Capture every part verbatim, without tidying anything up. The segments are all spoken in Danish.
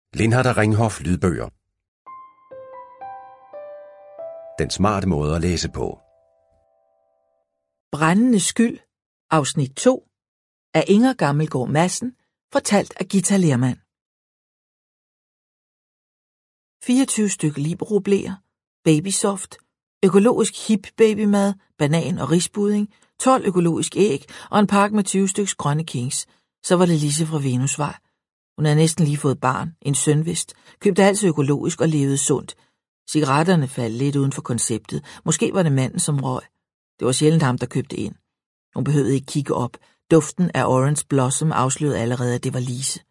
Lindhardt og Ringhof lydbøger. Den smarte måde at læse på. Brændende skyld, afsnit to, af Inger Gammelgaard Madsen, fortalt af Githa Lehrmann. fireogtyve stykker Libero-bleer, Babysoft, økologisk hip babymad, banan og risbudding, tolv økologisk æg og en pakke med tyve stykker grønne Kings. Så var det Lise fra Venusvej. Hun havde næsten lige fået barn, en søn vist, købte altid økologisk og levede sundt. Cigaretterne faldt lidt uden for konceptet. Måske var det manden, som røg. Det var sjældent ham, der købte ind. Hun behøvede ikke kigge op. Duften af Orange Blossom afslørede allerede, at det var Lise.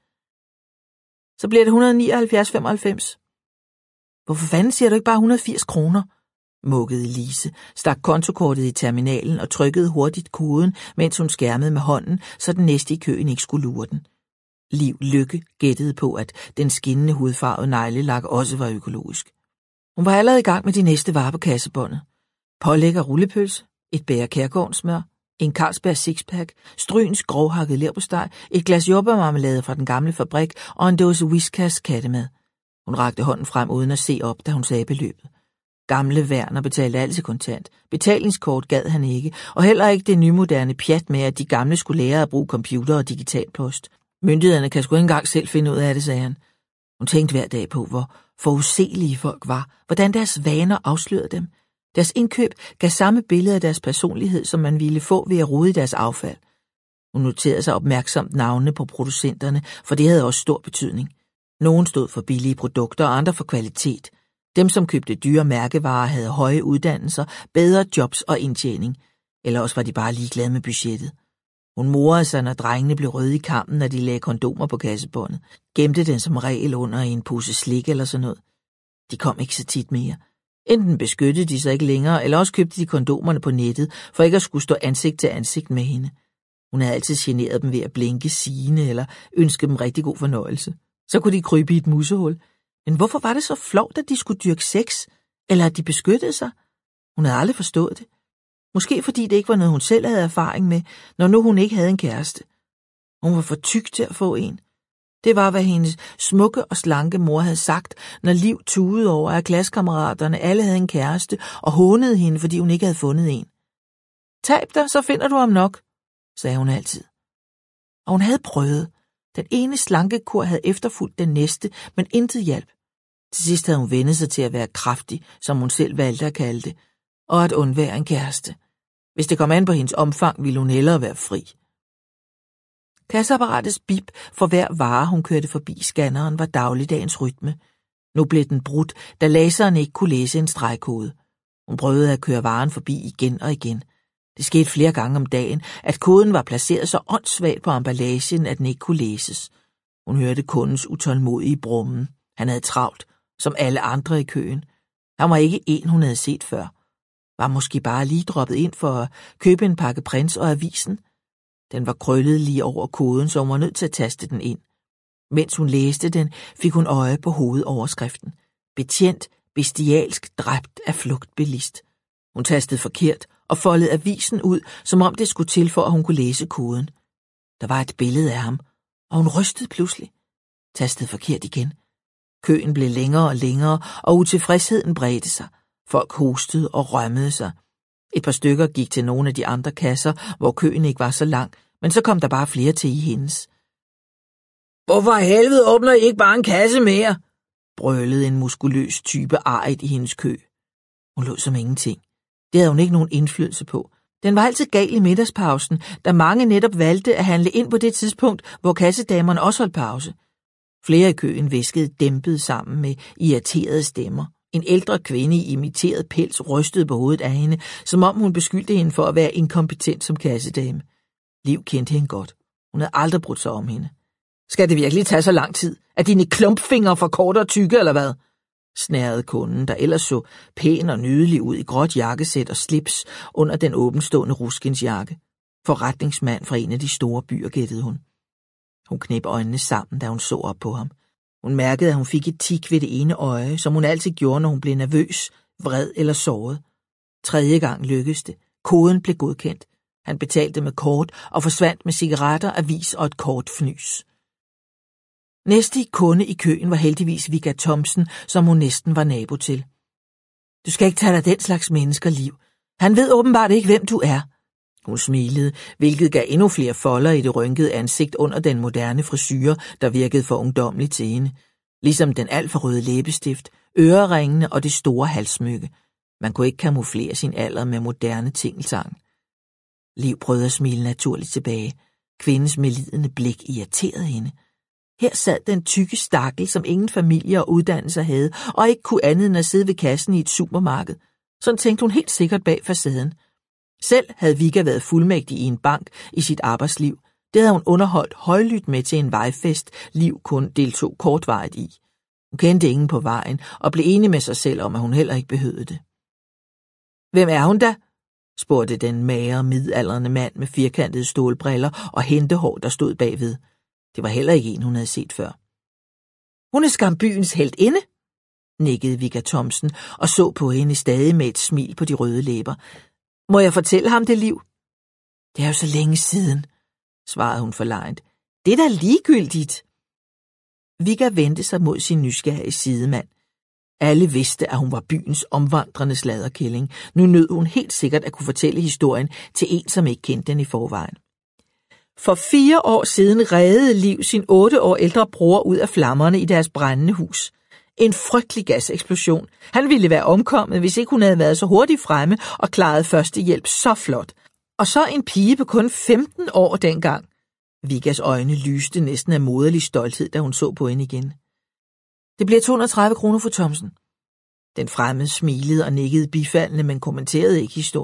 Så bliver det et hundrede og nioghalvfjerds komma femoghalvfems. Hvorfor fanden siger du ikke bare et hundrede og firs kroner? Mukkede Lise, stak kontokortet i terminalen og trykkede hurtigt koden, mens hun skærmede med hånden, så den næste i køen ikke skulle lure den. Liv Lykke gættede på, at den skinnende hudfarvede neglelak også var økologisk. Hun var allerede i gang med de næste varer på kassebåndet. Pålæg og rullepølse, et bæger kærgårdensmør, en Carlsberg sixpack, Stryns grovhakket leverpostej, et glas jordbærmarmelade fra den gamle fabrik og en dåse Whiskas kattemad. Hun rakte hånden frem uden at se op, da hun sagde beløbet. Gamle Werner betalte altid kontant. Betalingskort gad han ikke, og heller ikke det nymoderne pjat med, at de gamle skulle lære at bruge computer og digital post. Myndighederne kan sgu ikke engang selv finde ud af det, sagde han. Hun tænkte hver dag på, hvor forudsigelige folk var, hvordan deres vaner afslørede dem. Deres indkøb gav samme billede af deres personlighed, som man ville få ved at rode i deres affald. Hun noterede sig opmærksomt navnene på producenterne, for det havde også stor betydning. Nogen stod for billige produkter, og andre for kvalitet. Dem, som købte dyre mærkevarer, havde høje uddannelser, bedre jobs og indtjening. Eller også var de bare ligeglade med budgettet. Hun morede sig, når drengene blev røde i kampen, når de lagde kondomer på kassebåndet. Gemte den som regel under en pose slik eller sådan noget. De kom ikke så tit mere. Enten beskyttede de sig ikke længere, eller også købte de kondomerne på nettet, for ikke at skulle stå ansigt til ansigt med hende. Hun havde altid generet dem ved at blinke sigende eller ønske dem rigtig god fornøjelse. Så kunne de krybe i et musehul. Men hvorfor var det så flovt, at de skulle dyrke sex, eller at de beskyttede sig? Hun havde aldrig forstået det. Måske fordi det ikke var noget, hun selv havde erfaring med, når nu hun ikke havde en kæreste. Hun var for tyk til at få en. Det var, hvad hendes smukke og slanke mor havde sagt, når Liv tudede over, at klassekammeraterne alle havde en kæreste og hånede hende, fordi hun ikke havde fundet en. Tab dig, så finder du ham nok, sagde hun altid. Og hun havde prøvet. Den ene slankekur havde efterfulgt den næste, men intet hjalp. Til sidst havde hun vendet sig til at være kraftig, som hun selv valgte at kalde det, og at undvære en kæreste. Hvis det kom an på hendes omfang, ville hun hellere være fri. Kasseapparatets bip for hver vare, hun kørte forbi scanneren, var dagligdagens rytme. Nu blev den brudt, da laseren ikke kunne læse en stregkode. Hun prøvede at køre varen forbi igen og igen. Det skete flere gange om dagen, at koden var placeret så åndssvagt på emballagen, at den ikke kunne læses. Hun hørte kundens utålmodige brummen. Han havde travlt, som alle andre i køen. Han var ikke en, hun havde set før. Var måske bare lige droppet ind for at købe en pakke Prince og avisen. Den var krøllet lige over koden, så hun var nødt til at taste den ind. Mens hun læste den, fik hun øje på hovedoverskriften. Betjent, bestialsk, dræbt af flugtbilist. Hun tastede forkert og foldede avisen ud, som om det skulle til for, at hun kunne læse koden. Der var et billede af ham, og hun rystede pludselig. Tastede forkert igen. Køen blev længere og længere, og utilfredsheden bredte sig. Folk hostede og rømmede sig. Et par stykker gik til nogle af de andre kasser, hvor køen ikke var så lang, men så kom der bare flere til i hendes. Hvorfor i helvede åbner I ikke bare en kasse mere? Brølede en muskuløs type arigt i hendes kø. Hun lå som ingenting. Det havde hun ikke nogen indflydelse på. Den var altid gal i middagspausen, da mange netop valgte at handle ind på det tidspunkt, hvor kassedamerne også holdt pause. Flere i køen viskede dæmpet sammen med irriterede stemmer. En ældre kvinde i imiteret pels rystede på hovedet af hende, som om hun beskyldte hende for at være inkompetent som kassedame. Liv kendte hende godt. Hun havde aldrig brudt sig om hende. Skal det virkelig tage så lang tid? Er dine klumpfingre for korte og tykke, eller hvad? Snærede kunden, der ellers så pæn og nydelig ud i gråt jakkesæt og slips under den åbenstående ruskinsjakke. Forretningsmand fra en af de store byer, gættede hun. Hun knep øjnene sammen, da hun så op på ham. Hun mærkede, at hun fik et tik ved det ene øje, som hun altid gjorde, når hun blev nervøs, vred eller såret. Tredje gang lykkedes det. Koden blev godkendt. Han betalte med kort og forsvandt med cigaretter, avis og et kort fnys. Næste kunde i køen var heldigvis Vigga Thomsen, som hun næsten var nabo til. Du skal ikke tage dig den slags mennesker, Liv. Han ved åbenbart ikke, hvem du er. Hun smilede, hvilket gav endnu flere folder i det rynkede ansigt under den moderne frisyre, der virkede for ungdomligt til hende. Ligesom den alt for røde læbestift, øreringene og det store halssmykke. Man kunne ikke kamuflere sin alder med moderne tingeltang. Liv prøvede at smile naturligt tilbage. Kvindens medlidende blik irriterede hende. Her sad den tykke stakkel, som ingen familie og uddannelser havde, og ikke kunne andet end at sidde ved kassen i et supermarked. Sådan tænkte hun helt sikkert bag facaden. Selv havde Vigga været fuldmægtig i en bank i sit arbejdsliv. Det havde hun underholdt højlydt med til en vejfest, Liv kun deltog kortvarigt i. Hun kendte ingen på vejen og blev enig med sig selv om, at hun heller ikke behøvede det. Hvem er hun da? Spurgte den magre, midaldrende mand med firkantede stålbriller og hentehår, der stod bagved. Det var heller ikke en, hun havde set før. Hun er skam byens heltinde, nikkede Vigga Thomsen og så på hende stadig med et smil på de røde læber. Må jeg fortælle ham det, Liv? Det er jo så længe siden, svarede hun forlegent. Det er da ligegyldigt. Vigga vendte sig mod sin nysgerrige sidemand. Alle vidste, at hun var byens omvandrende sladderkælling. Nu nød hun helt sikkert at kunne fortælle historien til en, som ikke kendte den i forvejen. For fire år siden reddede Liv sin otte år ældre bror ud af flammerne i deres brændende hus. En frygtelig gaseksplosion. Han ville være omkommet, hvis ikke hun havde været så hurtigt fremme og klaret førstehjælp så flot. Og så en pige på kun femten år dengang. Viggas øjne lyste næsten af moderlig stolthed, da hun så på hende igen. Det bliver to hundrede og tredive kroner for Thomsen. Den fremmede smilede og nikkede bifaldende, men kommenterede ikke historien.